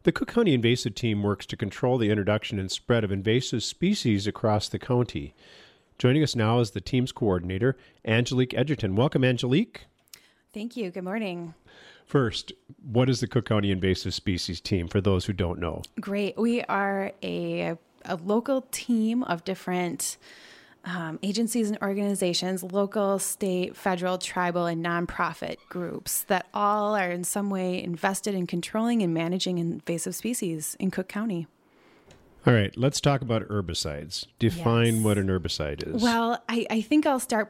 The Cook County Invasive Team works to control the introduction and spread of invasive species across the county. Joining us now is the team's coordinator, Angelique Edgerton. Welcome, Angelique. Thank you. Good morning. First, what is the Cook County Invasive Species Team for those who don't know? Great. We are a local team of different agencies and organizations, local, state, federal, tribal, and nonprofit groups that all are in some way invested in controlling and managing invasive species in Cook County. All right, let's talk about herbicides. Define what an herbicide is. Well, I think I'll start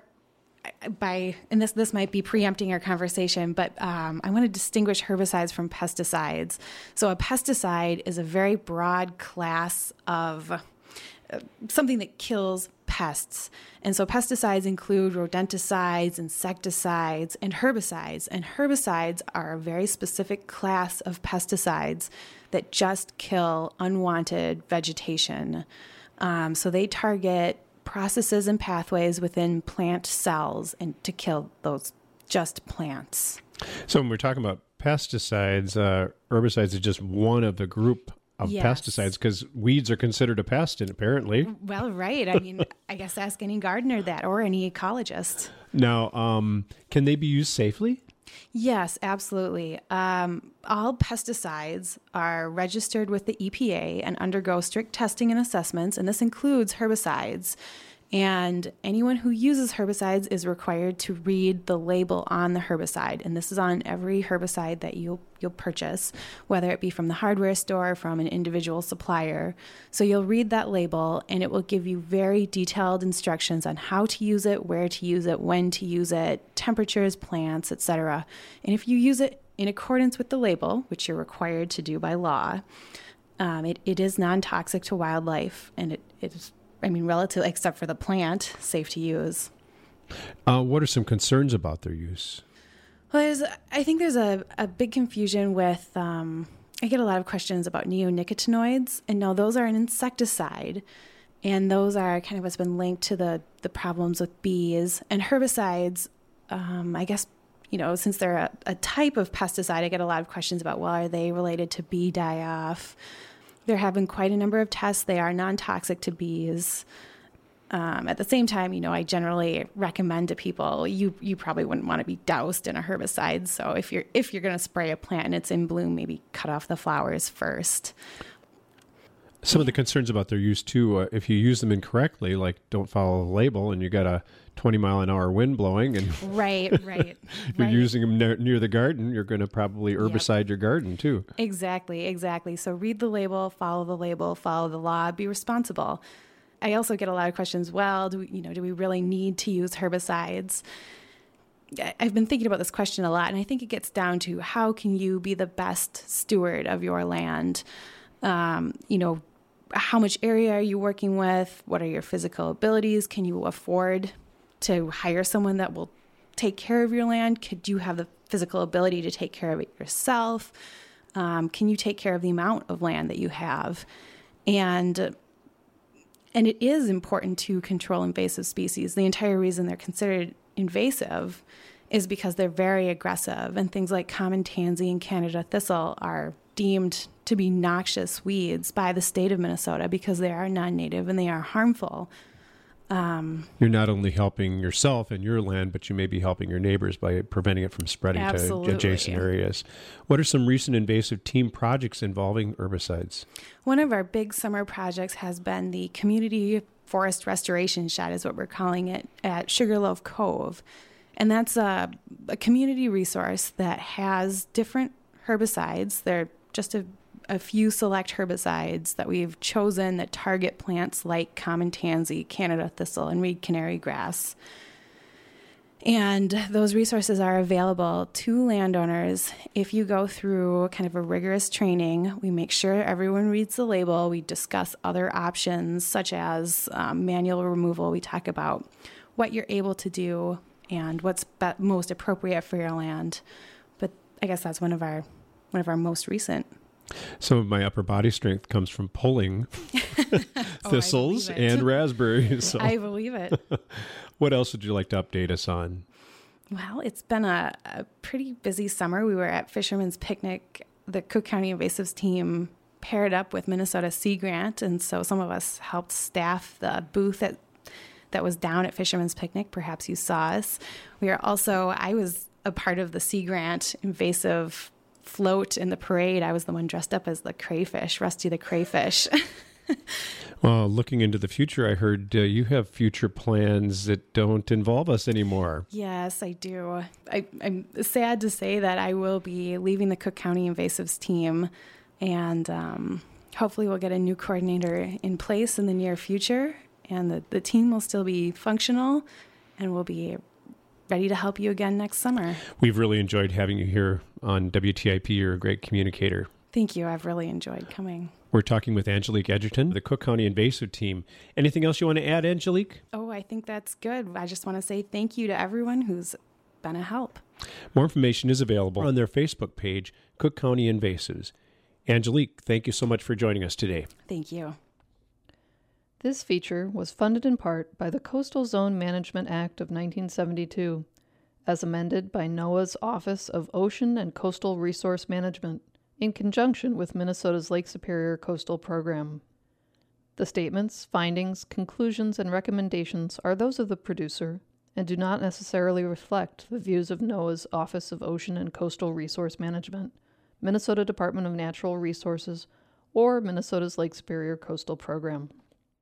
by, and this might be preempting our conversation, but I want to distinguish herbicides from pesticides. So a pesticide is a very broad class of something that kills pests. And so pesticides include rodenticides, insecticides, and herbicides. And herbicides are a very specific class of pesticides that just kill unwanted vegetation. So they target processes and pathways within plant cells and to kill those just plants. So when we're talking about pesticides, herbicides is just one of the group of pesticides, because weeds are considered a pest, and apparently. Well, right. I mean, I guess ask any gardener that or any ecologist. Now, can they be used safely? Yes, absolutely. All pesticides are registered with the EPA and undergo strict testing and assessments, and this includes herbicides. And anyone who uses herbicides is required to read the label on the herbicide. And this is on every herbicide that you'll purchase, whether it be from the hardware store or from an individual supplier. So you'll read that label, and it will give you very detailed instructions on how to use it, where to use it, when to use it, temperatures, plants, etc. And if you use it in accordance with the label, which you're required to do by law, it is non-toxic to wildlife, and it is, relatively, except for the plant, safe to use. What are some concerns about their use? Well, I think there's a big confusion with, I get a lot of questions about neonicotinoids, and no, those are an insecticide, and those are kind of what's been linked to the problems with bees. And herbicides, I guess, since they're a type of pesticide, I get a lot of questions about, well, are they related to bee die-off? There have been quite a number of tests. They are non-toxic to bees. At the same time, I generally recommend to people, you probably wouldn't want to be doused in a herbicide. So if you're going to spray a plant and it's in bloom, maybe cut off the flowers first. Some of the concerns about their use too, if you use them incorrectly, like don't follow the label and you got a 20-mile-an-hour wind blowing and right. you're using them near the garden, you're going to probably herbicide your garden too. Exactly. So read the label, follow the law, be responsible. I also get a lot of questions, well, do we really need to use herbicides? I've been thinking about this question a lot, and I think it gets down to how can you be the best steward of your land? How much area are you working with? What are your physical abilities? Can you afford to hire someone that will take care of your land? Could you have the physical ability to take care of it yourself? Can you take care of the amount of land that you have? And it is important to control invasive species. The entire reason they're considered invasive is because they're very aggressive, and things like common tansy and Canada thistle are deemed to be noxious weeds by the state of Minnesota because they are non-native and they are harmful. You're not only helping yourself and your land, but you may be helping your neighbors by preventing it from spreading to adjacent areas. What are some recent invasive team projects involving herbicides? One of our big summer projects has been the Community Forest Restoration Shed, is what we're calling it, at Sugarloaf Cove. And that's a community resource that has different herbicides. They're just a few select herbicides that we've chosen that target plants like common tansy, Canada thistle, and reed canary grass. And those resources are available to landowners. If you go through kind of a rigorous training, we make sure everyone reads the label. We discuss other options such as manual removal. We talk about what you're able to do and what's most appropriate for your land. But I guess that's one of our most recent. Some of my upper body strength comes from pulling thistles and raspberries. So. I believe it. What else would you like to update us on? Well, it's been a pretty busy summer. We were at Fisherman's Picnic the Cook County Invasives team paired up with Minnesota Sea Grant, and so some of us helped staff the booth that was down at Fisherman's Picnic. Perhaps you saw us. I was a part of the Sea Grant invasive float in the parade. I was the one dressed up as the crayfish, Rusty the crayfish. Well, looking into the future, I heard you have future plans that don't involve us anymore. Yes, I do. I'm sad to say that I will be leaving the Cook County Invasives team, and hopefully we'll get a new coordinator in place in the near future, and the team will still be functional, and we'll be ready to help you again next summer. We've really enjoyed having you here on WTIP. You're a great communicator. Thank you. I've really enjoyed coming. We're talking with Angelique Edgerton, the Cook County Invasive Team. Anything else you want to add, Angelique? Oh, I think that's good. I just want to say thank you to everyone who's been a help. More information is available on their Facebook page, Cook County Invasives. Angelique, thank you so much for joining us today. Thank you. This feature was funded in part by the Coastal Zone Management Act of 1972, as amended by NOAA's Office of Ocean and Coastal Resource Management, in conjunction with Minnesota's Lake Superior Coastal Program. The statements, findings, conclusions, and recommendations are those of the producer and do not necessarily reflect the views of NOAA's Office of Ocean and Coastal Resource Management, Minnesota Department of Natural Resources, or Minnesota's Lake Superior Coastal Program.